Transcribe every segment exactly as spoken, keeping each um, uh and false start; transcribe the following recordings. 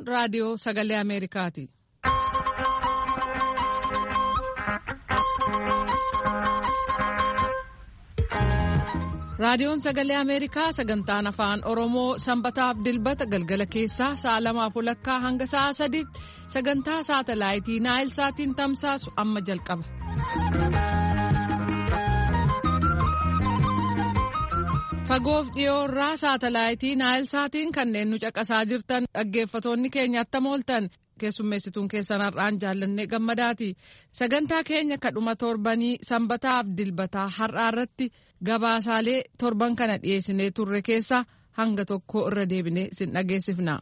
raadiyoo Sagalee Ameerikaati. Raadiyoon Sagalee Ameerikaa sagantaan afaan Oromoo sanbataaf dilbata galgala keessaa sa'a lamaaf walakkaa hanga sa'a sadiitti sagantaa saatalaayitii Naayil Saatiin tamsaasu amma jalqaba. Fagoof dhiyoorraa saatalaayitii Naayil Saatiin kanneen nu caqasaa jirtan dhaggeeffatoonni keenya attam ooltan. Keessummeessituun keessan har'aan jaallannee gammadaati. Sagantaa keenya kadhuma torbanii sanbataaf dilbataa har'aa irratti gabaasaalee torban kana dhiyeessinee turre keessaa hanga tokko irra deebinee isin dhageessifna.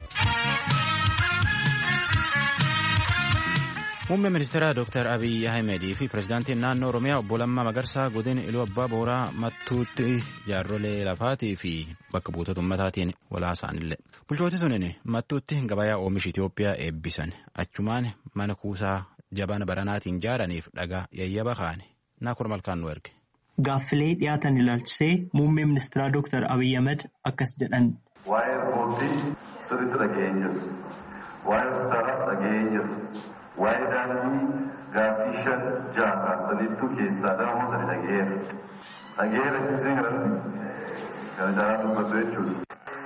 Muummee ministeeraa Dooktar Abiyyi Ahimedii fi pirezidaantiin naannoo Oromiyaa obbo Lammaa Magarsaa godina Iluu Abbaa Booraa mattuutti jaarrolee lafaatii fi bakka buutota ummataatiin walaasaanillee. Bulchooti sunin mattuutti gabayaa oomisha Itoophiyaa eebbisan achumaan mana kuusaa jabana baranaatiin ijaaraniif dhagaa yayyaba kaane Naakur Malkaan nu erge. Gaaffilee dhiyaatan ilaalchisee muummee ministeeraa Dooktar Abiyyi Ahmed akkas jedhan. Waa'ee boordii sirriitti dhaga'ee jiru. Waa'ee kutaalaas dhaga'ee jiru. Waa'ee daandii gaaffii shan jaha kaastaniittuu keessaa dhammoo sadi dhaga'eera. Dhaga'eera jechuun kana jaalaa dubbatu jechuudha.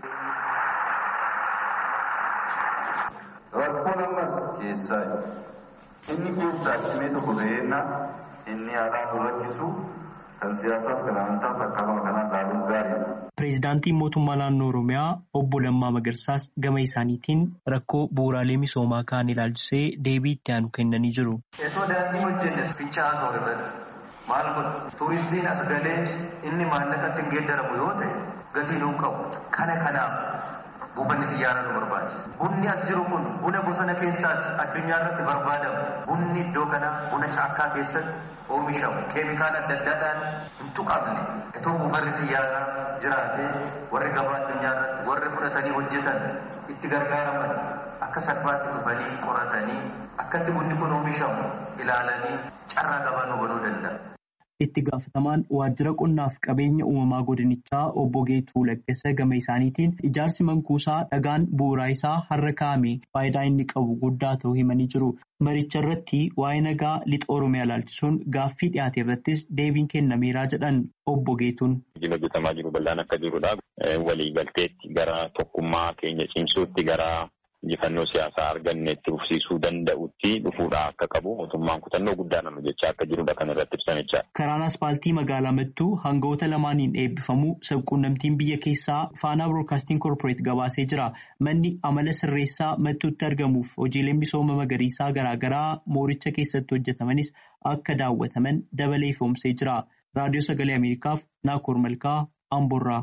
Rakkoon ammas keessaa inni keessaa cimee tokko ta'eenna inni aadaa nu rakkisu kan siyaasaas kan amantaas akkasuma kanaan laaluun gaariidha. Pireezidaantiin mootummaa naannoo Oromiyaa obbo Lammaa Magarsaas gama isaaniitiin rakkoo bu'uuraalee misoomaa kaan ilaalchisee deebii itti aanu kennanii jiru. Osoo daandii hojjenne fincaa haasoo irratti maal godhu tuuristiin as galee inni maallaqatti hin geeddaramu yoo ta'e gatii nuun qabu kana kanaaf buufanni xiyyaaraa nu barbaachisa. Bunni as jiru kun buna bosona keessaatti addunyaa irratti barbaadamu. Bunni iddoo kana buna caakkaa keessatti oomishamu keemikaala adda addaadhaan hin tuqamne. Itoo buufanni xiyyaaraa jiraatee warri gabaa addunyaa irratti warri fudhatanii hojjetan itti gargaaraman akka salphaatti dhufanii qoratanii akkatti bunni kun oomishamu ilaalanii carraa gabaa nu banuu danda'a. Itti gaafatamaan waajjira qonnaaf qabeenya uumamaa godinichaa obbo Geetuu Laggasa gama isaaniitiin ijaarsi mankuusaa dhagaan bu'uuraa isaa har'a kaa'ame faayidaa inni qabu guddaa ta'uu himanii jiru. Maricha irratti waa'ee nagaa lixa Oromiyaa ilaalchisuun gaaffii dhiyaate irrattis deebiin kennameeraa jedhan obbo Geetuun. Hojjetamaa jiru bal'aan akka jirudha. Waliigalteetti gara tokkummaa keenya cimsuutti gara injifannoo siyaasaa arganne itti fufsiisuu danda'utti dhufuudha akka qabu mootummaan kutannoo guddaan hojjechaa akka jirudha kan irratti ibsanicha. Karaan aspaaltii magaalaa Mattuu hangawoota lamaaniin eebbifamu sabquunnamtiin biyya keessaa Faanaa Broadcasting Corporate gabaasee jira. Manni amala sirreessaa Mattuutti argamuuf hojiileen misooma magariisaa garaagaraa mooricha keessatti hojjetamanis akka daawwataman dabalee ifoomsee jira. Raadiyoo Sagalee Ameerikaaf Naakur Malkaa Amborraa.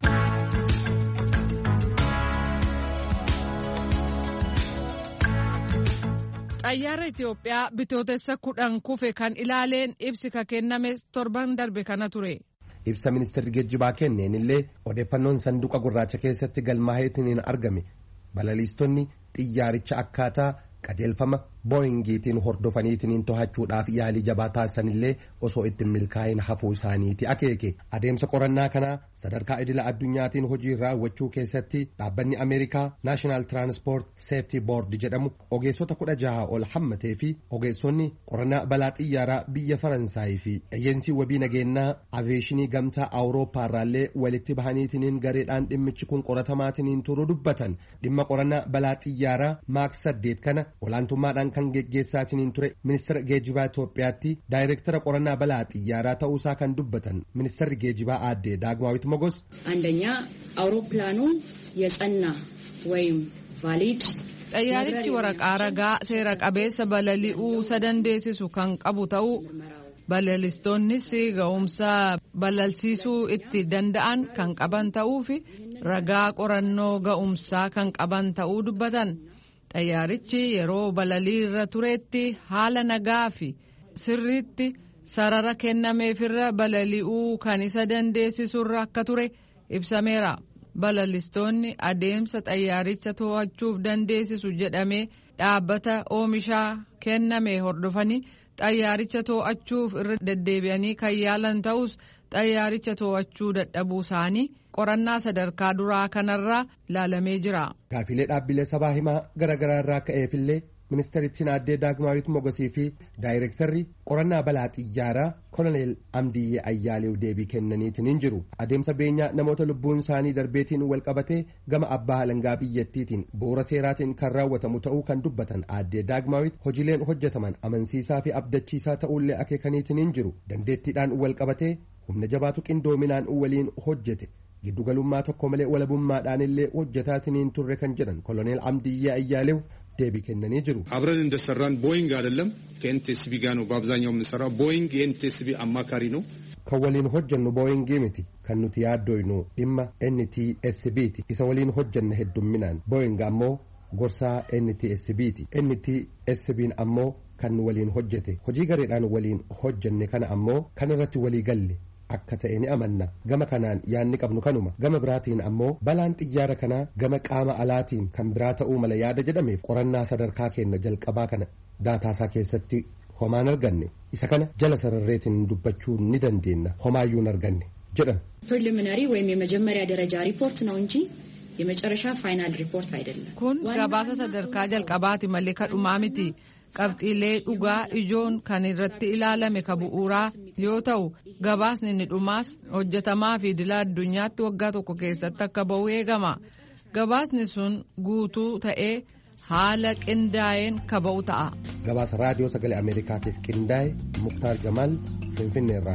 Xayyaara Itoophiyaa bitootessa kudhan kufe kan ilaaleen ibsi ka kenname torban darbe kana ture. Ibsa ministeerri geejjibaa kenneen illee odeeffannoon sanduuqa gurraacha keessatti galmaa'eetiin argame balaliistonni xiyyaaricha akkaataa qajeelfama booyingiitiin hordofaniitiin to'achuudhaaf yaalii jabaa taasisanillee osoo ittiin milkaa'in hafuu isaaniiti akeeke. Adeemsa qorannaa kanaa sadarkaa idila addunyaatiin hojii raawwachuu keessatti dhaabbanni Ameerikaa Naashinaal Tiraanspoort Seeftii Boord jedhamu ogeessota kudha jaha ol hammatee fi ogeessonni qorannaa balaa xiyyaaraa biyya Faransaayii fi eeyyensii wabii nageenyaa aviyeeshinii gamtaa Awurooppaa irraallee walitti bahaniitiin gareedhaan dhimmichi kun qoratamaatiin turuu dubbatan. Dhimma qorannaa balaa xiyyaaraa maaks saddeet kana olaantummaadhaan kan geggeessaatiin ture ministeera geejjibaa Itoophiyaatti daayireektara qorannaa balaa xiyyaaraa ta'uusaa kan dubbatan ministeerri geejjibaa aadde Daagmaawit Mogos አንደኛ አውሮፕላኑ የጸና ወይም ቫሊድ xayyaarichi waraqaa ragaa seera qabeessa balali'uu sadandeessisu kan qabu ta'uu balalistoonnis ga'umsa balalsiisuu itti danda'an kan qaban ta'uu fi ragaa qorannoo ga'umsaa kan qaban ta'uu dubbatan. Xayyaarichi yeroo balalii irra turetti haala nagaa fi sirriitti sarara kennameefirra balali'uu kan isa dandeessisurra akka ture ibsameera. Balalistoonni adeemsa xayyaaricha to'achuuf dandeessisu jedhamee dhaabbata oomishaa kenname hordofanii xayyaaricha to'achuuf irra deddeebi'anii kan yaalan ta'us xayyaaricha to'achuu dadhabuu isaanii qorannaa sadarkaa duraa kanarraa ilaalamee jira. Gaafilee dhaabbilee sabaa himaa garaagaraa irraa ka'eefillee ministeerittiin aaddee Daagmaawit Mogosii fi daayirektarri qorannaa balaa xiyyaaraa koloneel Amdiyyee Ayyaaleew deebii kennaniitiin hin jiru. Adeemsa beenyaa namoota lubbuun isaanii darbeetiin wal qabatee gama abbaa alangaa biyyattiitiin bu'uura seeraatiin kan raawwatamu ta'uu kan dubbatan aaddee Daagmaawit hojiileen hojjetaman amansiisaa fi abdachiisaa ta'uullee akeekaniitiin hin jiru. Dandeettiidhaan wal qabatee humna jabaatu qindoominaan waliin hojjete. Giddugalummaa tokko malee walabummaadhaan illee hojjetaatiin hin turre kan jedhan koloneel Amdiyyee Ayyaaleew deebii kennanii jiru. አብረን እንደሰራን ቦይንግ አይደለም ከኤንቲኤስቢ ጋር ነው በአብዛኛው የምንሰራው። ቦይንግ የኤንቲኤስቢ አማካሪ ነው። kan waliin hojjannu booyingii miti kan nuti yaaddoynu dhimma N T S B ti. isa waliin hojjanne heddumminaan booying ammoo gorsaa N T S B ti. N T S B ammoo kan waliin hojjete hojii gareedhaan waliin hojjanne kana ammoo kan irratti walii galle akka ta'e ni amanna. Gama kanaan yaadni qabnu kanuma. Gama biraatiin ammoo balaan xiyyaara kanaa gama qaama alaatiin kan biraa ta'uu mala yaada jedhameef qorannaa sadarkaa keenya jalqabaa kana daataasaa keessatti homaan arganne. Isa kana jala sararreetiin dubbachuu ni dandeenya. Homaayyuu hin arganne jedhan. ፕሪሊሚናሪ ወይም የመጀመሪያ ደረጃ ሪፖርት ነው እንጂ የመጨረሻ ፋይናል ሪፖርት አይደለም. kun gabaasa sadarkaa jalqabaati malee kadhumaa miti. qabxiilee dhugaa ijoon kan irratti ilaalame ka bu'uuraa yoo ta'u gabaasni inni dhumaas hojjetamaa fi idila addunyaatti waggaa tokko keessatti akka ba'u eegama. gabaasni sun guutuu ta'ee haala qindaa'een ka ba'u ta'a. gabaasa raadiyoo sagalee ameerikaatiif qindaa'e muktaar jamaal finfinneerraa.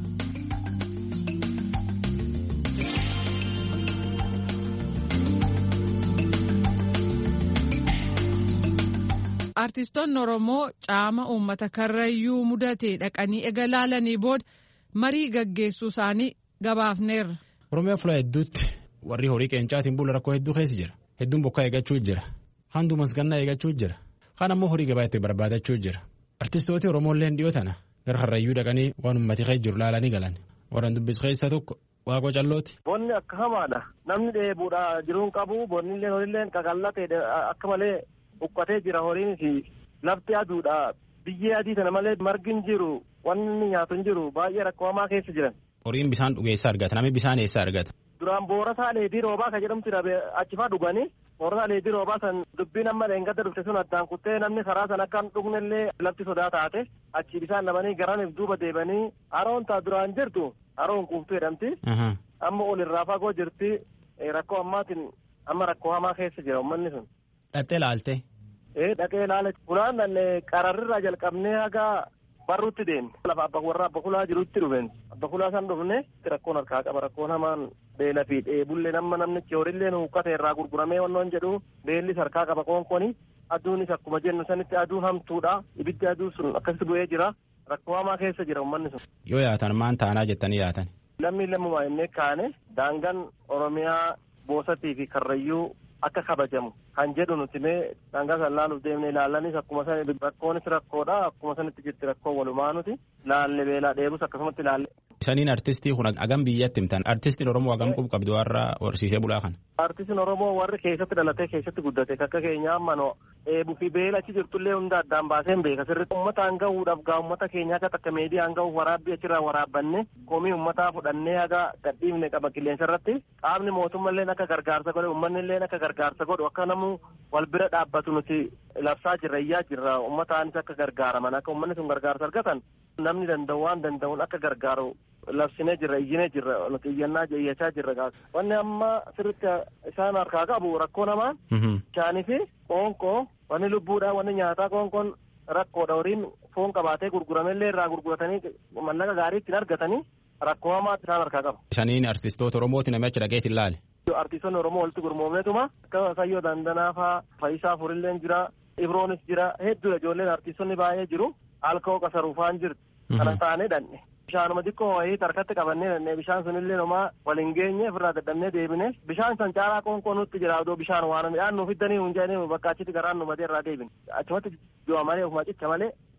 Artistoonni Oromoo caama uummata karrayyuu mudatee dhaqanii eegalaalanii booda marii gaggeessuu isaanii gabaafneerra. Oromiyaa fuula hedduutti warri horii qeencaatiin bula rakkoo hedduu keessa jira. Hedduun bokkaa eeggachuu jira. Kaan duumasgannaa eeggachuu jira. Kaan ammoo horii gabaa itti barbaadachuu jira. Artistooti Oromooleen dhiyoo tana gara karrayyuu dhaqanii waan uummati keessa jiru laalanii galan. Warreen dubbisu keessa tokko Waaqoo Callooti. Bonni akka hamaadha. Namni dheebuudhaa jiruun qabu bonni illee qaqallatee akka malee. Uffatee jira horiin fi lafti aduudha biyyee adii sana malee margin jiru wanni nyaatu hin jiru baay'ee rakkoo hamaa keessa jiran. Horiin bishaan dhugeessa argata namni bishaan eessa argata. Duraan boorasaa leedii roobaa kan jedhamtu achifaa dhuganii boorasaa leedii roobaa san dubbiin amma leengadda dhufte sun addaan kuttee namni karaa san akka hin dhugnellee lafti sodaa taate achi bishaan dhabanii garaniif duuba deebanii haroon taa duraan jirtu haroon kuuftuu jedhamti. Amma ol irraa fagoo jirti rakkoo ammaatiin amma rakkoo hamaa keessa jira uummanni sun. Dhattee laalte. Ee dhaqee ilaale fulaan qararrirraa jalqabnee haga barruutti deemne lafa abba warra abba kulaa jirutti dhufeen abba kulaa san dhufne rakkoon harkaa qaba rakkoon hamaan beela fi dheebullee nama namnichi horiillee huqqate irraa gurguramee wannoon jedhu beellis harkaa qaba qoonqoni aduunis akkuma jennu sanitti aduun hamtuudha ibiddi aduu sun akkasitti bu'ee jira rakkoo hamaa keessa jira uummanni sun. Yoo yaatan maan taanaa jettanii yaatan. Lammiin lammumaa innee kaane daangaan Oromiyaa Boosatii fi Karrayyuu akka kabajamu kan jedhu nuti mee daangaa san laaluuf deemnee ilaallanis akkuma san rakkoonis rakkoodha akkuma sanitti jirti rakkoo walumaa nuti laalle beelaa dheebus akkasumatti laalle. Isaniin artistii kun hagam biyyatti himtan artistiin Oromoo hagam qubu qabdu warra horsiisee bulaa kana. Artistiin Oromoo warri keessatti dhalatee keessatti guddate akka keenya amma no eebuu fi beela achi jirtullee hunda addaan baaseen beeka sirriitti uummataan gahuudhaaf gaa uummata keenya akka takka meediyaan gahuuf waraabbii achirraa waraabbanne komii uummataa fudhannee haga gadhiifne qaba qilleensa irratti qaamni mootummallee akka gargaarsa godhe uummanni akka gargaarsa godhu akka namu wal bira dhaabbatu nuti labsaa jirra iyyaa jirra uummataanis akka gargaaraman akka uummanni sun gargaarsa argatan namni danda'u waan danda'uun akka gargaaru labsinee jirra iyyinee jirra nuti iyyannaa iyyachaa jirra gaas wanni amma sirriitti isaan harkaa qabu rakkoo namaa bishaanii fi qoonqoo wanni lubbuudhaa wanni nyaataa qoonqoon rakkoodha horiin foon qabaatee gurguramellee irraa gurguratanii mallaqa gaarii ittiin argatanii rakkoo hamaa isaan harkaa qabu. Isaniin artistoota Oromooti namicha dhageetiin laale. Artistoonni Oromoo walitti gurmoomneetuma akka Sayyoo Dandanaa faa Fayisaa Furilleen jira Ibroonis jira hedduudha ijoolleen artistoonni baay'ee jiru Alkoo Qasaruufaan jirti kana taanee dhanne bishaanuma xiqqoo wayii harkatti qabannee dhanne bishaan sunillee nomaa waliin geenye ofirraa dadhabnee deebine bishaan san caalaa qoonqoo nutti jira odoo bishaan waan midhaan nuuf iddanii hunjaanii bakka achitti garaan nu matee irraa deebine achumatti du'a malee ofuma cicha malee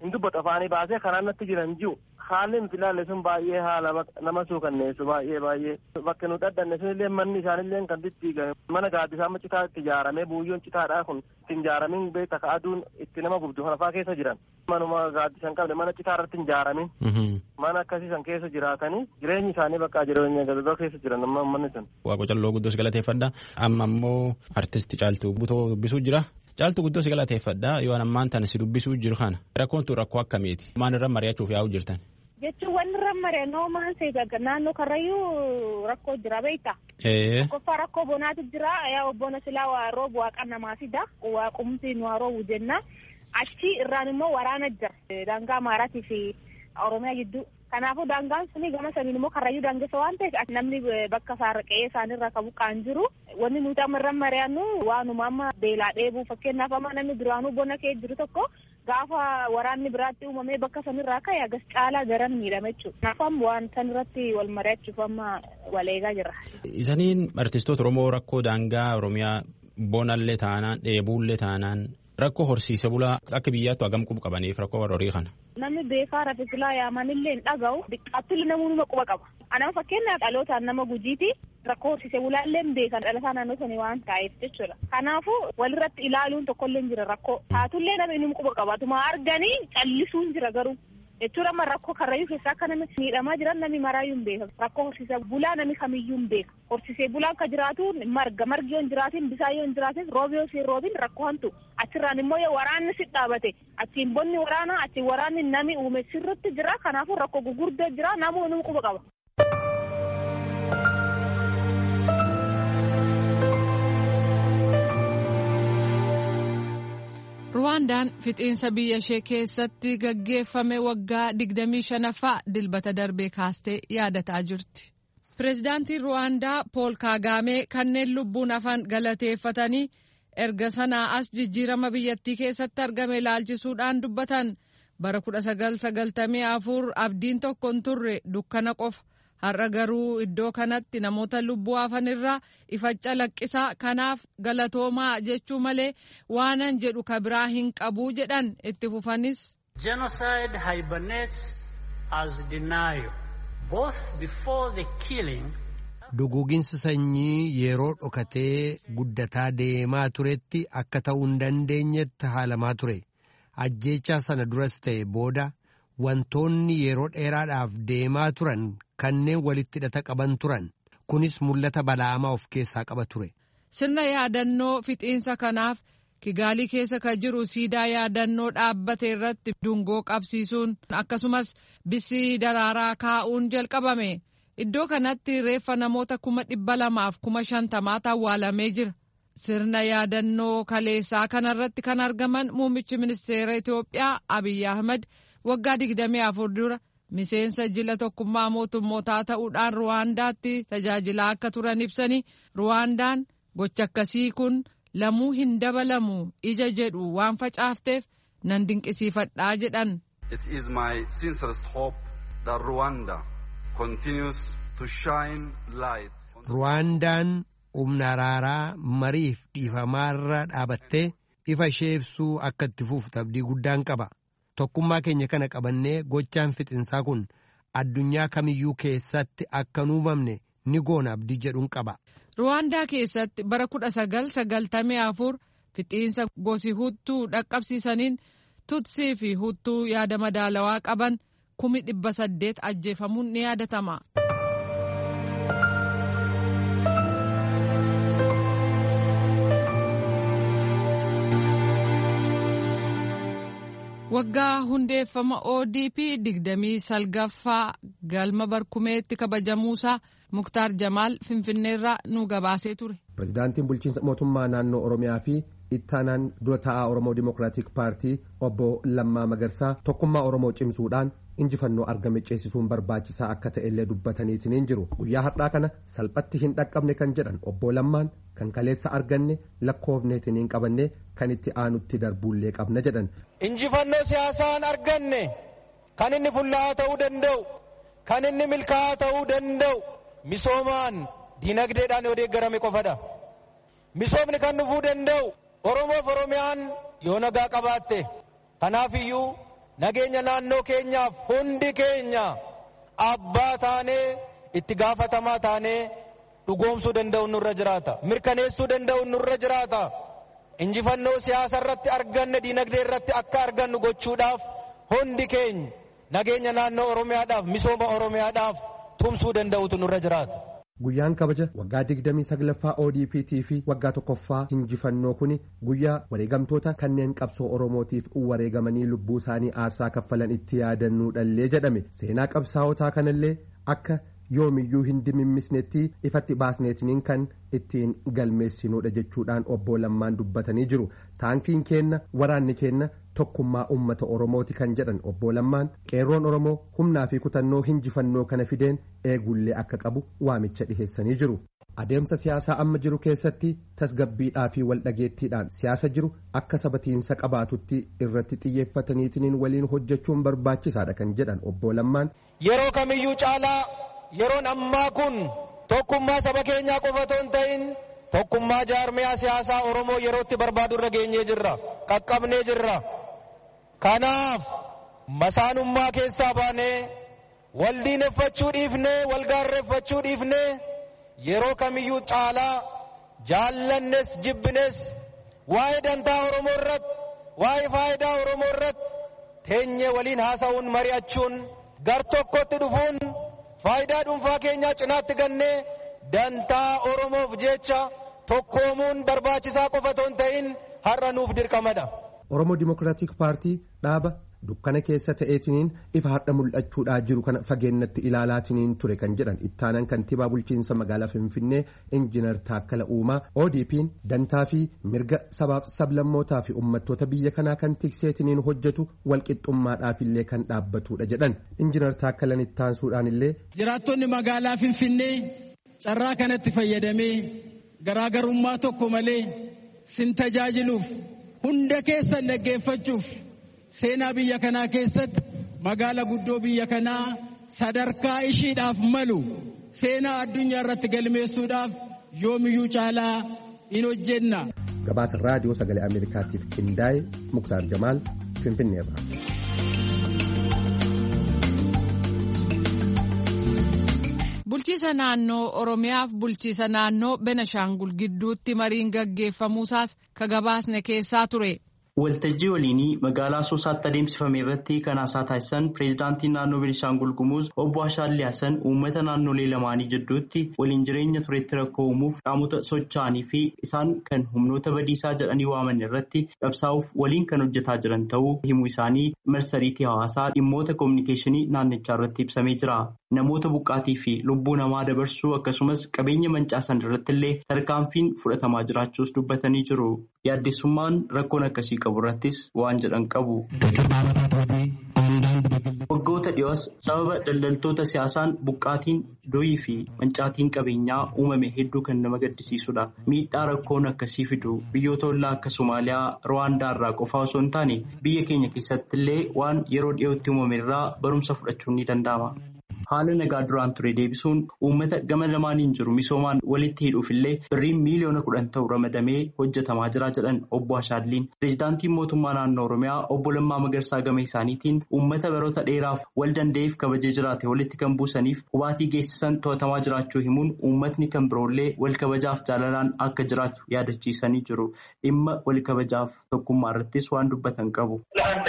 hin dubbatu afaanii baasee kanaan natti jiran jiru haalli nuti ilaalle sun baay'ee haala nama suukanneessu baay'ee baay'ee bakka nuti addanne sunillee manni isaanillee kan diddiigame mana gaaddisaa citaa itti ijaaramee buuyyoon citaadhaa kun itti ijaaramin beekta ka aduun itti nama gubdu kanafaa keessa jiran manuma gaaddisan qabne mana citaa irratti hin ijaaramin mana akkasiisan keessa jiraatanii jireenyi isaanii bakka jireenya gadadoo keessa jiran amma manni sun. Waaqo calloo guddoos galateeffadha amma ammoo artisti Caaltuu Butoo dubbisuu jira. Caaltuu guddoos galateeffadha yoo ammaan tan si dubbisuu jiru kana rakkoon tun rakkoo akkamiiti maal irra mari'achuuf yaa'u jirtan. Jechuun wanni irra mari'annoo maan seegaga naannoo karrayyuu rakkoo jira beekta. Qofa rakkoo bonaatu jira yaa bona silaa waa roobu waaqa namaa fida waa qumsi nu roobu jenna achi irraan immoo waraana jira daangaa Amaaraatii fi Oromiyaa gidduu. Kanaafuu daangaan suni gama saniin immoo karrayyuu daangessa waan ta'eef namni bakka saarqee isaanirra qabu qaan jiru wanni nuti amma irra mari'annu waanuma amma beelaa dheebuu fakkeenyaaf amma namni duraanuu bona kee jiru tokko gaafa waraanni biraatti uumamee bakka sanirraa ka'e agas caalaa garan miidhame jechuudha. Kanaafuu waan sanirratti wal mari'achuuf amma wal eegaa jirra. Isaniin artistoota Oromoo rakkoo daangaa Oromiyaa bonallee taanaan dheebuullee taanaan rakkoo horsiise bulaa akka biyyaattu hagam qubu qabaniif rakkoo warra horii kana. Namni beekaa rafetilaa yaamanillee hin dhaga'u dhiqqaattillee namoonni quba qaba. Anama fakkeenyaaf dhalootaan nama gujiiti rakkoo horsiise bulaallee hin beekan dhalataa naannoo sanii waan ta'eef jechuudha. Kanaafuu walirratti ilaaluun tokkollee jira rakkoo. Taatullee namni inni quba qaba. Tuma arganii callisuun jira garuu. Jechuun amma rakkoo karrayyuu keessaa akka namni miidhamaa jiran namni maraayyuu hin beekan. Rakkoo horsiisee bulaa namni kamiyyuu hin beekan. Horsiisee bulaan akka jiraatu marga margi yoo hin jiraatin bisaan yoo hin jiraatin roobi yoo siin roobin rakkoo hantu. Achirraan immoo yoo waraanni si dhaabate achiin bonni waraanaa achiin waraanni nami uume sirritti jira kanaafuu rakkoo gurguddoo jira namoonni quba qaba. Ruwaandaan fixiinsa biyya ishee keessatti gaggeeffame waggaa digdamii shanaffaa dilbata darbee kaastee yaadataa jirti. Pireezidaantiin Ruwaandaa Pool Kaagaamee kanneen lubbuun hafan galateeffatanii erga sanaa as jijjiirama biyyattii keessatti argame ilaalchisuudhaan dubbatan bara kudha sagal sagaltamii afur abdiin tokko hin turre dukkana qofa. Har'a garuu iddoo kanatti namoota lubbuu hafanirraa ifa calaqqisaa kanaaf galatoomaa jechuu malee waanan jedhu kabiraa hin qabu jedhan itti fufanis. Genocide hibernates as denial both before the killing. Duguuginsi sanyii yeroo dhokatee guddataa deemaa turetti akka ta'uu hin dandeenyetti haalamaa ture. Ajjeechaa sana duras ta'e booda wantoonni yeroo dheeraadhaaf deemaa turan kanneen walitti hidhata qaban turan kunis mul'ata balaamaa of keessaa qaba ture. Sirna yaadannoo fixiinsa kanaaf Kigaalii keessa kan jiru siidaa yaadannoo dhaabbate irratti dungoo qabsiisuun akkasumas bisii daraaraa kaa'uun jalqabame. Iddoo kanatti reeffa namoota kuma dhibba lamaaf kuma shantamaa awwaalamee jira. Sirna yaadannoo kaleessaa kanarratti kan argaman muummichi ministeera Itoophiyaa Abiyyi Ahmad waggaa digdamii afur dura miseensa jila tokkummaa mootummootaa ta'uudhaan Ruwaandaatti tajaajilaa akka turan ibsanii Ruwaandaan gocha akkasii kun lamuu hin dabalamu ija jedhu waan facaafteef nan dinqisiifadhaa jedhan. It is my sincerest hope that Rwanda continues to shine light. Ruwaandaan humna araaraa mariif dhiifamaarra dhaabattee ifa ishee ibsuu akka itti fuuftu abdii guddaan qaba. Tokkummaa keenya kana qabannee gochaan fixinsaa kun addunyaa kamiyyuu keessatti akka hin uumamne ni goona abdii jedhuun qaba. Ruwaandaa keessatti bara kudha sagal sagaltamii afur fixiinsa gosi Huttuu dhaqqabsiisaniin Tutsii fi Huttuu yaada madaalawaa qaban kumi dhibba saddeet ajjeefamuun ni yaadatama. Waggaa hundeeffama O D P digdamii salgaffaa galma barkumeetti kabajamuusaa Muktaar Jamaal Finfinneerraa nu gabaasee ture. Pireezidaantiin bulchiinsa mootummaa naannoo Oromiyaa fi ittaanaan dura taa'aa Oromoo Dimookiraatik Paartii obbo Lammaa Magarsaa tokkummaa Oromoo cimsuudhaan injifannoo argame ceesisuun barbaachisaa akka ta'ellee dubbataniitiin jiru. Guyyaa har'aa kana salphatti hin dhaqqabne kan jedhan obbo Lammaan kan kaleessa arganne lakkoofneetiin hin qabanne kan itti aanutti darbuullee qabna jedhan. Injifannoo siyaasaan arganne kan inni fullaa'aa ta'uu danda'u kan inni milkaa'aa ta'uu danda'u misoomaan diinagdeedhaan yoo deeggarame qofadha. Misoomni kan dhufuu danda'u Oromoof Oromiyaan yoo nagaa qabaatte. Kanaaf iyyuu nageenya naannoo keenyaaf hundi keenya abbaa taanee itti gaafatamaa taanee dhugoomsuu danda'u nurra jiraata. Mirkaneessuu danda'u nurra jiraata. Injifannoo siyaasa irratti arganne diinagdee irratti akka argannu gochuudhaaf hundi keenya nageenya naannoo Oromiyaadhaaf misooma Oromiyaadhaaf tumsuu danda'utu nurra jiraata. Guyyaan kabaja waggaa digdamii saglaffaa O D P T fi waggaa tokkoffaa injifannoo kuni guyyaa wareegamtoota kanneen qabsoo Oromootiif wareegamanii lubbuu isaanii aarsaa kaffalan itti yaadannuudhallee jedhame. Seenaa qabsaa'otaa kanallee akka yoomiyyuu hin dimimmisnetti ifatti baasneetiniin kan ittiin galmeessinuudha jechuudhaan obbo Lammaan dubbatanii jiru. Taankiin keenna waraanni keenna tokkummaa uummata Oromooti kan jedhan obbo Lammaan qeerroon Oromoo humnaa fi kutannoo injifannoo kana fideen eegullee akka qabu waamicha dhiheessanii jiru. Adeemsa siyaasaa amma jiru keessatti tasgabbiidhaa fi waldhageettiidhaan siyaasa jiru akka sabatiinsa qabaatutti irratti xiyyeeffataniitiin waliin hojjechuun barbaachisaadha kan jedhan obbo Lammaan. Yeroo kamiyyuu caalaa yeroon ammaa kun tokkummaa saba keenyaa qofa otoo hin ta'in tokkummaa jaarmiyaa siyaasaa Oromoo yerootti barbaadu irra geenyee jirra. Qaqqabnee jirra. Kanaaf masaanummaa keessaa baanee wal diineffachuu dhiifnee wal gaarreeffachuu dhiifnee yeroo kamiyyuu caalaa jaallannes jibbines waa'ee dantaa Oromoo irratti waa'ee faayidaa Oromoo irratti teenyee waliin haasa'uun mari'achuun gar tokkotti dhufuun faayidaa dhuunfaa keenyaa cinaatti gannee dantaa Oromoof jecha tokkoomuun barbaachisaa qofa otoo hin ta'in har'a nuuf dirqamadha. Oromoo Dimokiraatik Paartii dhaaba dukkana keessa ta'eetiniin ifa har'a mul'achuudhaa jiru kana fageennatti ilaalaatiniin ture kan jedhan ittaanan kantiibaa bulchiinsa magaalaa Finfinnee Injiinar Taakkala Uumaa O D P'n dantaa fi mirga sabaaf sablammootaa fi uummattoota biyya kanaa kan tikseetiniin hojjetu walqixxummaadhaafillee kan dhaabbatudha jedhan. Injiinar Taakkalan ittaansuudhaan illee jiraattonni magaalaa Finfinnee carraa kanatti fayyadamee garaagarummaa tokko malee sin tajaajiluuf hunda keessan dhaggeeffachuuf seenaa biyya kanaa keessatti magaala guddoo biyya kanaa sadarkaa ishiidhaaf malu seenaa addunyaa irratti galmeessuudhaaf yoomiyyuu caalaa in hojjenna. Gabaasa raadiyoo sagalee Ameerikaatiif qindaa'e Muktaar Jamaal Finfinneerraa. Bulchiisa naannoo Oromiyaaf bulchiisa naannoo Benashaangul gidduutti mariin gaggeeffamuusaas ka gabaasne keessaa ture. Waltajjii waliinii magaalaa Asoosaatti adeemsifame irratti kan haasaa taasisan pireezidaantiin naannoo Beenishaangul Gumuz obbo Ashaallee Hasan uummata naannolee lamaanii jidduutti waliin jireenya turetti rakkoo uumuuf qaamota socho'anii fi isaan kan humnoota badiisaa jedhanii waaman irratti qabsaa'uuf waliin kan hojjetaa jiran ta'uu himuu isaanii marsariitii hawaasaa dhimmoota koominikeeshinii naannichaa irratti ibsamee jira. Namoota buqqaatii fi lubbuu namaa dabarsuu akkasumas qabeenya mancaasan irratti illee tarkaanfiin fudhatamaa jiraachuus dubbatanii jiru. Yaaddessummaan rakkoon akkasii qabu irrattis waan jedhan qabu. Waggoota dhiyoos sababa daldaltoota siyaasaan buqqaatiin doyii fi mancaatiin qabeenyaa uumame hedduu kan nama gaddisiisudha. Miidhaa rakkoon akkasii fidu biyyoota ollaa akka Somaaliyaa, Ruwaandaa irraa qofaa osoo hin taane biyya keenya keessatti illee waan yeroo dhiyootti uumame irraa barumsa fudhachuun ni danda'ama. Haala nagaa duraan ture deebisuun uummata gama lamaaniin jiru misoomaan walitti hidhuuf illee birriin miiliyoona kudhan ta'u ramadamee hojjetamaa jira jedhan obbo Ashaalliin. Pireezidaantiin mootummaa naannoo Oromiyaa obbo Lammaa Magarsaa gama isaaniitiin uummata baroota dheeraaf wal danda'eef kabajee jiraate walitti kan buusaniif hubaatii geessisan to'atamaa jiraachuu himuun uummatni kan biroollee wal kabajaaf jaalalaan akka jiraatu yaadachiisanii jiru. Dhimma wal kabajaaf tokkummaa irrattis waan dubbatan qabu.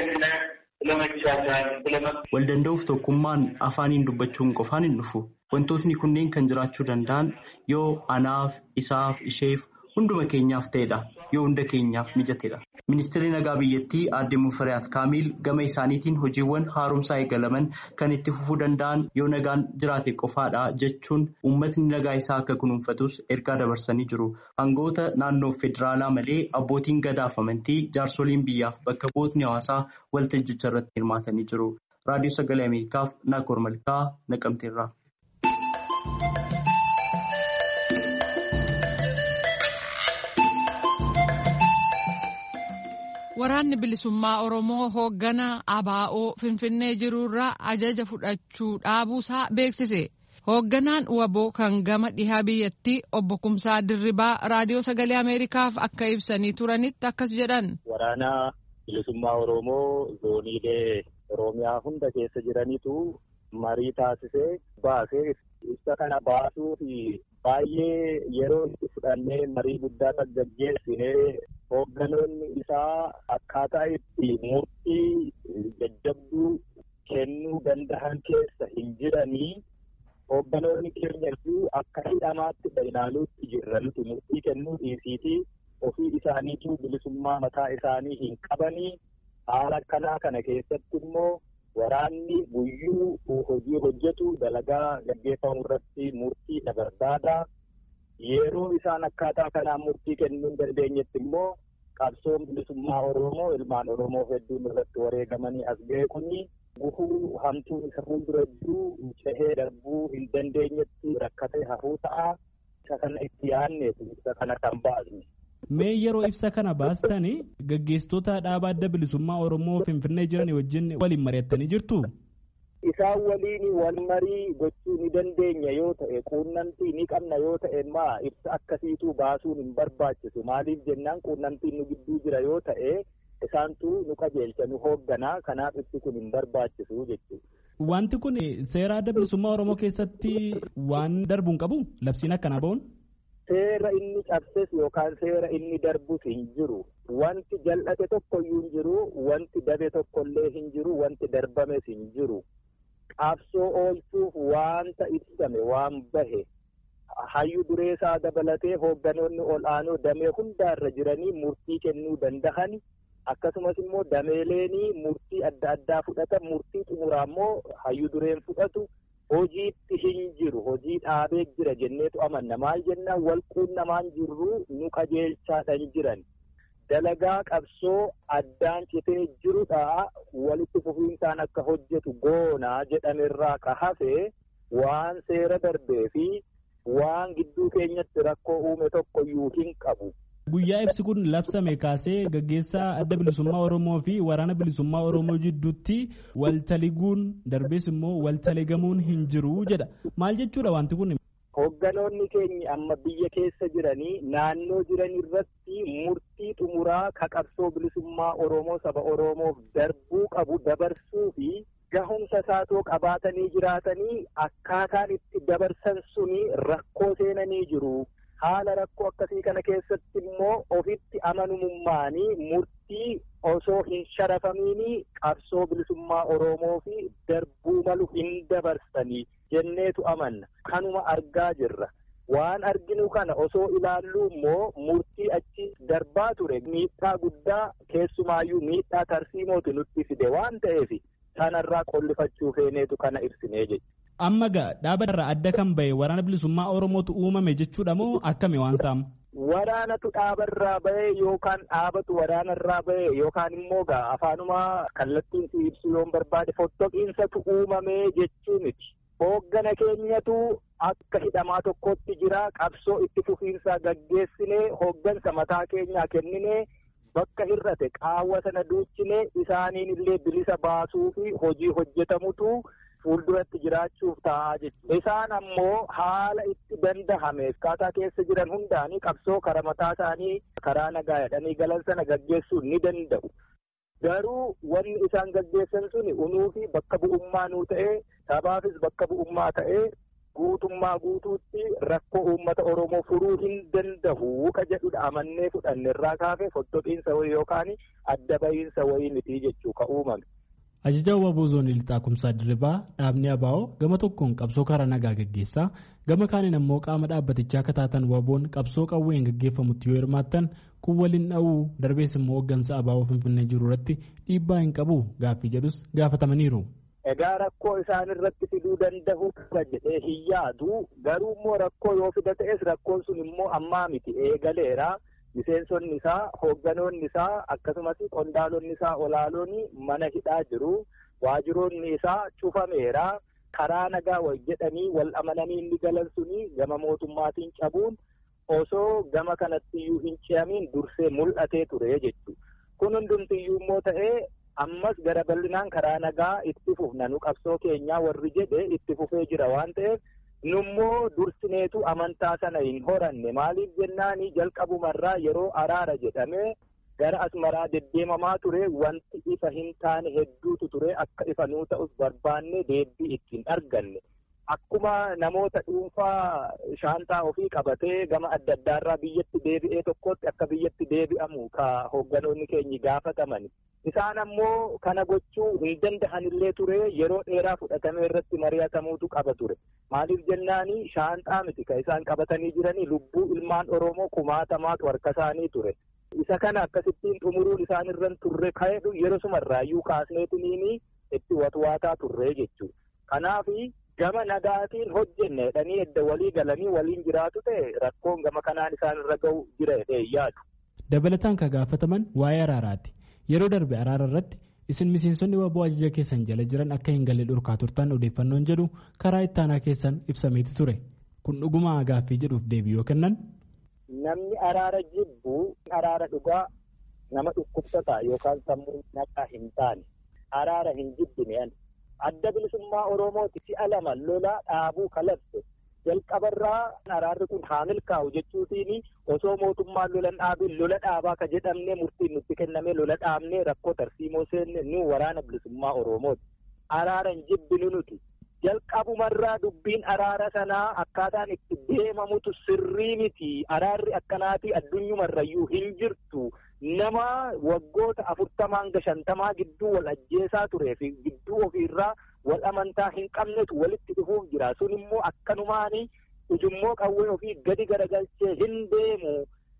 Wal danda'uuf tokkummaan afaaniin dubbachuun qofaan hin dhufu. Wantootni kunneen kan jiraachuu danda'an yoo anaaf, isaaf, isheef hunduma keenyaaf ta'edha. Yoo hunda keenyaaf mijatedha. Ministeerri nagaa biyyattii aadde Mufariyaat Kaamil gama isaaniitiin hojiiwwan haaromsaa eegalaman kan itti fufuu danda'an yoo nagaan jiraate qofaadha jechuun uummatni nagaa isaa akka kunuunfatus ergaa dabarsanii jiru. Aangoota naannoo federaalaa malee abbootiin gadaaf amantii jaarsoliin biyyaaf bakka bu'ootni hawaasaa waltajjicha irratti hirmaatanii jiru. Raadiyoo Sagalee Ameerikaaf Naakoor Malkaa Naqamteerraa. Waraanni bilisummaa Oromoo hoogganaa A B O Finfinnee jirurraa ajaja fudhachuu dhaabuusaa beeksise. Hoogganaan waboo kan gama dhihaa biyyattii obbo Kumsaa Dirribaa raadiyoo sagalee Ameerikaaf akka ibsanii turanitti akkas jedhan. Waraana bilisummaa Oromoo zooniilee Oromiyaa hunda keessa jiranitu marii taasisee baasee ibsa kana baasuu fi baay'ee yeroo itti fudhannee marii guddaa gaggeessinee hoogganoonni isaa akkaataa itti murtii jajjabduu kennuu danda'an keessa hin jiranii hoogganoonni keenya iyyuu akka hidhamaatti ilaaluutti jiranitu murtii kennuu dhiisiitii ofii isaaniitu bilisummaa mataa isaanii hin qabanii haala akkanaa kana keessatti immoo waraanni guyyuu hojii hojjetu dalagaa gaggeeffamu irratti murtii barbaada. Yeroo isaan akkaataa kanaan murtii kennuu hin dandeenyetti immoo qabsoon bilisummaa Oromoo ilmaan Oromoo hedduun irratti wareegamanii as ga'e kuni gufuu hamtuun isa fuuldura jiru cehee darbuu hin dandeenyetti rakkatee hafuu ta'a. Isa kana itti yaadneetu isa kana kan baasne. Mee yeroo ibsa kana baastanii gaggeessitoota dhaaba adda bilisummaa Oromoo Finfinnee jiran wajjin waliin mari'attanii jirtu? Isaan waliin wal marii gochuu ni dandeenya yoo ta'e quunnamtii ni qabna yoo ta'e maa ibsa akkasiitu baasuun hin barbaachisu. Maaliif jennaan quunnamtiin nu gidduu jira yoo ta'e isaantu nu qajeelcha nu hoogganaa kanaaf ibsi kun hin barbaachisu jechuudha. Wanti kun seera adda bilisummaa Oromoo keessatti waan darbuun qabu labsiin akkanaa ba'uun? Seera inni cabses yookaan seera inni darbus hin jiru. Wanti jal'ate tokkoyyuu hin jiru. Wanti dabe tokkollee hin jiru. Wanti darbames hin jiru. Qabsoo oolchuuf waanta ibsame waan bahe hayyu dureessaa dabalatee hoogganoonni ol'aanoo damee hundaarra jiranii murtii kennuu danda'an akkasumas immoo dameeleenii murtii adda addaa fudhatan murtii xumuraa immoo hayyu dureen fudhatu. Hojiitti hin jiru hojii dhaabee jira jenneetu amanna maal jennaan wal quunnamaan jirru nu qajeelchaadhaan jiran dalagaa qabsoo addaan citee jirudha walitti fufiinsaan akka hojjetu goonaa jedhamerraa ka hafe waan seera darbee fi waan gidduu keenyatti rakkoo uume tokkoyyuu hin qabu. Guyyaa ibsi kun labsame kaasee gaggeessaa adda bilisummaa Oromoo fi waraana bilisummaa Oromoo jidduutti waltaliguun darbees immoo waltaligamuun hin jiru jedha. Maal jechuudha wanti kun? Hoogganoonni keenya amma biyya keessa jiranii naannoo jiran irratti murtii xumuraa ka qabsoo bilisummaa Oromoo saba Oromoof darbuu qabu dabarsuu fi gahumsa isaatoo qabaatanii jiraatanii akkaataan itti dabarsan suni rakkoo seenanii jiru. Haala rakkoo akkasii kana keessatti immoo ofitti amanamummaanii murtii osoo hin sharafamiini qabsoo bilisummaa Oromoo fi darbuu malu hin dabarsanii jenneetu amanna. Kanuma argaa jirra. Waan arginu kana osoo ilaallu immoo murtii achi darbaa ture miidhaa guddaa keessumaayyuu miidhaa tarsiimootu nutti fide waan ta'eef sanarraa qollifachuu feeneetu kana ibsinee jechuudha. Amma gaa dhaaba irraa adda kan bahe waraana bilisummaa Oromootu uumame jechuudha moo akkami waan saama? Waraanatu dhaaba irraa bahe yookaan dhaabatu waraana irraa bahe yookaan immoo gaa afaanuma kallattiin si ibsu yoon barbaade fottoqiinsatu uumame jechuu miti. Hooggana keenyatu akka hidhamaa tokkotti jira qabsoo itti fufiinsaa gaggeessinee hooggansa mataa keenyaa kenninee bakka hir'ate qaawwa sana duuchinee isaaniin illee bilisa baasuu fi hojii hojjetamutu fuulduratti jiraachuuf taa'aa jechuudha. Isaan ammoo haala itti dandahame akkaataa keessa jiran hundaanii qabsoo karaa mataa isaanii karaa nagaa jedhanii galan sana gaggeessuu ni danda'u. Garuu wanni isaan gaggeessan suni unuu fi bakka bu'ummaa nuu ta'ee sabaafis bakka bu'ummaa ta'ee guutummaa guutuutti rakkoo uummata Oromoo furuu hin danda'u ka jedhudha amannee fudhanne irraa kaafee fottoqiinsa wayii yookaan adda bahiinsa wayii miti jechuu ka uumame. Ajajaa Waaboo Zoonii Lixaa Kumsaa Dirribaa dhaabni Abaa'oo gama tokkoon qabsoo karaa nagaa gaggeessaa gama kaaniin ammoo qaama dhaabbatichaa akka taatan Waaboon qabsoo qawween gaggeeffamutti yoo hirmaattan kun waliin dha'uu darbees immoo hooggansa Abaa'oo Finfinnee jiru irratti dhiibbaa hin qabu gaaffii jedhus gaafatamaniiru. Egaa rakkoo isaan irratti fiduu danda'u qaba jedhee hin yaadu garuu immoo rakkoo yoo fida ta'es rakkoon sun immoo ammaa miti eegaleera. Miseensonni isaa hoogganoonni isaa akkasumas qondaalonni isaa olaaloonni mana hidhaa jiru waajiroonni isaa cufameera karaa nagaa wal jedhanii wal amananii inni galan suni gama mootummaatiin cabuun osoo gama kanattiyyuu hin ce'amiin dursee mul'atee ture jechuudha. Kun hundumtiyyuu immoo ta'ee ammas gara bal'inaan karaa nagaa itti fufna nu qabsoo keenyaa warri jedhe itti fufee jira waan ta'eef. Nummoo dursineetu amantaa sana hin horanne maaliif jennaanii jalqabumarraa yeroo araara jedhame gara asmaraa deddeemamaa ture wanti ifa hin taane hedduutu ture akka ifa nuu ta'us barbaanne deebii ittiin arganne. Akkuma namoota dhuunfaa shaantaa ofii qabatee gama adda addaarraa biyyatti deebi'ee tokkotti akka biyyatti deebi'amu ka hoogganoonni keenyi gaafataman. Isaan ammoo kana gochuu hin danda'anillee ture yeroo dheeraa fudhatame irratti mari'atamuutu qaba ture. Maaliif jennaani shaantaa miti ka isaan qabatanii jiranii lubbuu ilmaan Oromoo kumaatamaatu harka isaanii ture. Isa kana akkasittiin xumuruun isaan irran turre ka'edhu yeroo sumarraayyuu kaasneetiniini itti watwaataa turre jechuudha. Kanaafi gama nagaatiin hojjenne jedhanii edda walii galanii waliin jiraatu ta'e rakkoon gama kanaan isaan irra ga'u jira jedhee yaadu. Dabalataan ka gaafataman waa'ee araaraati. Yeroo darbe araara irratti isin miseensonni waboo ajaja keessan jala jiran akka hin galle dhorkaa turtan odeeffannoon jedhu karaa ittaanaa keessan ibsameeti ture. Kun dhuguma gaaffii jedhuuf deebii yoo kennan. Namni araara jibbu araara dhugaa nama dhukkubsataa yookaan sammuu naqaa hin taane araara hin jibbine adda bilisummaa Oromooti si'a lama lolaa dhaabuu kalabse jalqabarraa araarri kun haa milkaa'u jechuutiin osoo mootummaan lolan dhaabin lola dhaabaa ka jedhamne murtiin nutti kenname lola dhaabne rakkoo tarsiimoo seenne nu waraana bilisummaa Oromooti. Araara hin jibbinu nuti. Jalqabumarraa dubbiin araara sanaa akkaataan itti deemamutu sirrii miti. Araarri akkanaatii addunyumarrayyuu hin jirtu. Nama waggoota afurtamaan ga shantamaa gidduu wal ajjeesaa turee fi gidduu ofiirraa wal amantaa hin qabnetu walitti dhufuuf jira. Sun immoo akkanumaani ujummoo qawwee ofii gadi garagalchee hin deemu.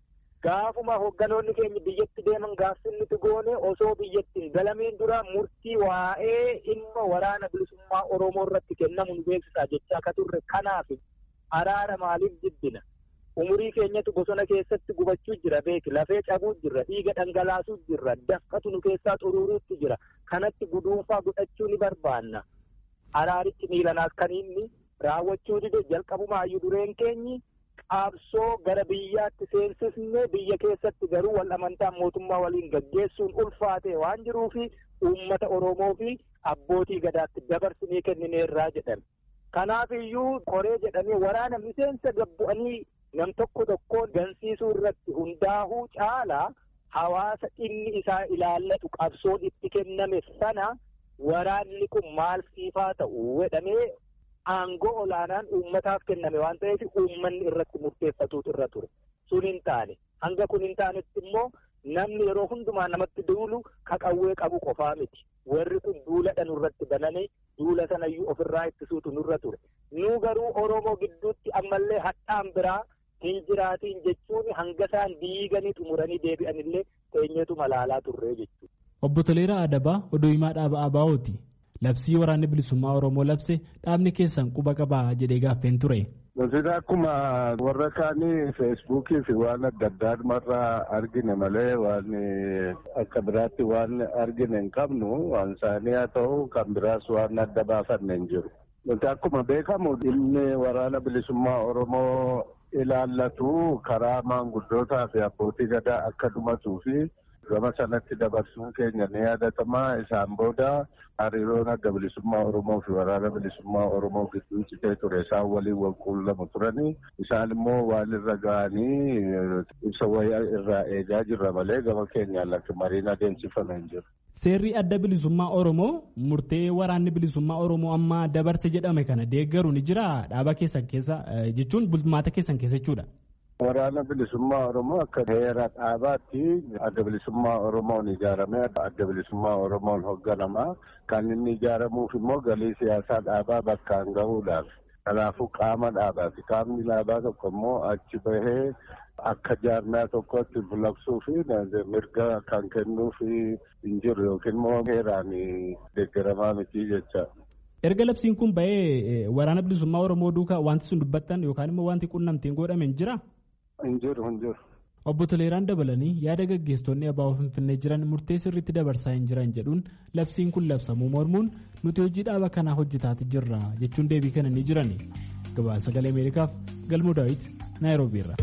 Gaafuma hoogganoonni keenya biyyatti deeman gaafsinnitti goone osoo biyyatti hin galamiin dura murtii waa'ee dhimma waraana bilisummaa Oromoo irratti kennamu nu beeksisaa jechaa akka turre. Kanaaf araara maaliif jibbina? Umurii keenyatu bosona keessatti gubachuu jira beeki, lafee cabuu jira, dhiiga dhangalaasuu jira, dafqatu nu keessaa xuruuruutti jira. Kanatti guduunfaa godhachuu ni barbaanna. Araarichi miilanaas kan inni raawwachuu dide jalqabumaayyuu dureen keenyi qaabsoo gara biyyaatti seensisne biyya keessatti garuu wal amantaan mootummaa waliin gaggeessuun ulfaate waan jiruufi uummata Oromoo fi abbootii gadaatti dabarsinee kennineerraa jedhan. Kanaafiyyuu koree jedhamee waraana miseensa gabbu'anii nam tokko tokkoon gansiisuu irratti hundaa'uu caalaa hawaasa dhimmi isaa ilaallatu qabsoon itti kenname sana waraanni kun maal siifaa ta'u jedhamee aangoo olaanaan uummataaf kenname waan ta'eef uummanni irratti murteeffatuutu irra ture. Sun hin taane. Hanga kun hin taanetti immoo namni yeroo hundumaa namatti duulu ka qawwee qabu qofaa miti. Warri kun duuladha nurratti bananii duula sanayyuu ofirraa ittisuutu nurra ture. Nu garuu Oromoo gidduutti ammallee hadhaan biraa hin jiraatiin jechuun hanga isaan diiganii xumuranii deebi'anillee teenyeetu malaalaa turre jechuudha. Obbo Toleeraa Adabaa oduu himaa dhaaba Abaa'ooti. Labsii waraanni bilisummaa Oromoo labse dhaabni keessan quba qabaa jedhee gaaffeen ture. Nuti akkuma warra kaanii feesbuukii fi waan adda addaa argine malee waan akka biraatti waan argine hin qabnu waan isaanii haa ta'u kan biraas waan adda baafanne hin jiru. Nuti akkuma beekamu dhimmi waraana bilisummaa Oromoo ilaallatu karaa maanguddootaa fi abbootii gadaa akka dhumatuu fi gama sanatti dabarsuun keenya ni yaadatama. Isaan booda hariiroon adda bilisummaa Oromoo fi waraana bilisummaa Oromoo gidduu citee ture. Isaan waliin wal quunnamu turanii. Isaan immoo waan irra ga'anii ibsa wayyaa irraa eegaa jirra malee gama keenyaan lakki mariin adeemsifame hin jiru. Seerri adda bilisummaa Oromoo murtee waraanni bilisummaa Oromoo amma dabarse jedhame kana deeggaru ni jira dhaaba keessan keessa jechuun bulmaata keessan keessa jechuudha. Waraana bilisummaa Oromoo akka heera dhaabaatti adda bilisummaa Oromoon ijaaramee adda bilisummaa Oromoon hoogganamaa kan inni ijaaramuuf immoo galii siyaasaa dhaabaa bakkaan gahuudhaaf. Kanaafuu qaama dhaabaati. Qaamni dhaabaa tokko immoo achi bahee akka jaarmaa tokkotti bulabsuu fi mirga kan kennuuf hin jiru yookiin immoo heeraan deeggaramaa miti jecha. Erga labsiin kun bahee waraana bilisummaa Oromoo duukaa wanti sun dubbattan yookaan immoo wanti qunnamtiin godhame hin jira? Hin jiru, hin jiru. Obbo Toleeraan dabalanii yaada gaggeessitoonni Abaa'oo Finfinnee jiran murtee sirriitti dabarsaa hin jiran jedhuun labsiin kun labsamuu mormuun nuti hojii dhaaba kanaa hojjetaati jirra jechuun deebii kennanii jiran. Gabaasa Sagalee Ameerikaaf Galmuu Daawit Naayiroobii irraa.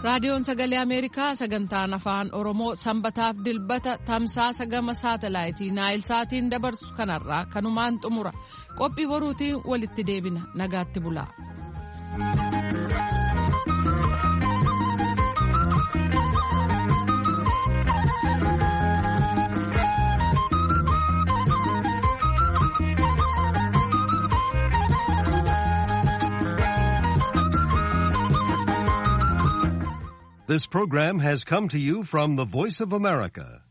Raadiyoon Sagalee Ameerikaa sagantaan afaan Oromoo sanbataaf dilbata tamsaasa gama saatalaayitii Naayil Saatiin dabarsu kanarraa kanumaan xumura. Qophii boruutiin walitti deebina. Nagaatti bulaa. This program has come to you from the Voice of America,